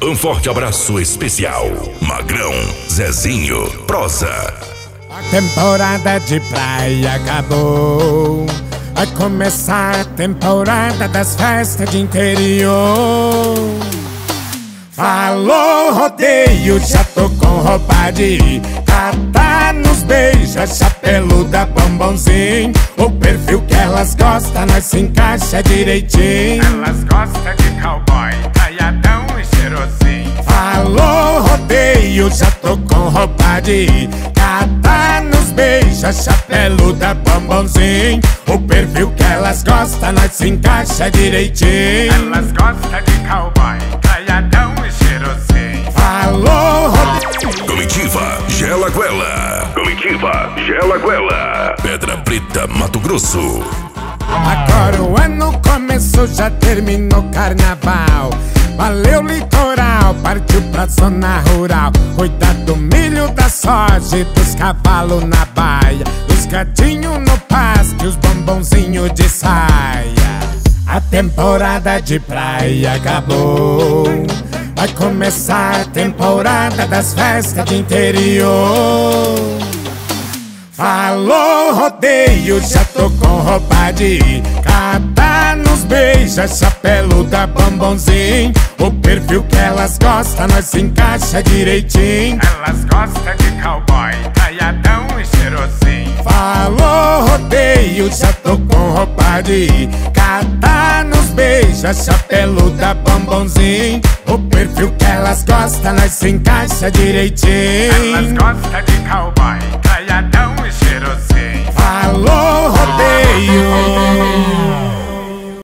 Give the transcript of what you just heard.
Um forte abraço especial. Magrão, Zezinho, Prosa. A temporada de praia acabou. Vai começar a temporada das festas de interior. Falou rodeio, já tô com roupa de ir. Catar nos beija, chapeluda, bombonzinho. O perfil que elas gostam, nós se encaixa direitinho. Elas gostam de cowboy, caiadão e cheirosinho. Falou rodeio, já tô com roupa de ir. Catar nos beija, chapeluda, bombonzinho. O perfil que elas gostam, nós se encaixa direitinho. Elas gostam de cowboy, caiadão e cheirosinho. Falou rodeio. Comitiva Gela Guela. Comitiva Gela Guela. Pedra Preta, Mato Grosso. Agora o ano começou, já terminou o carnaval. Valeu litoral, partiu pra zona rural. Cuidar do milho, da soja e dos cavalos na baia. Os gatinhos no pasto e os bombonzinhos de saia. A temporada de praia acabou. Vai começar a temporada das festas de interior. Falou rodeio, já tô com roupa de ir. Catar nos beija, chapeluda, bombonzinho. O perfil que elas gostam, nós se encaixa direitinho. Elas gostam de cowboy, caiadão e cheirosinho. Falou rodeio, já tô com roupa de ir. Catar nos beija, chapeluda, bombonzinho. O perfil que elas gostam, nós se encaixa direitinho. Elas gostam de cowboy, caiadão e cheirosinho. Falou rodeio.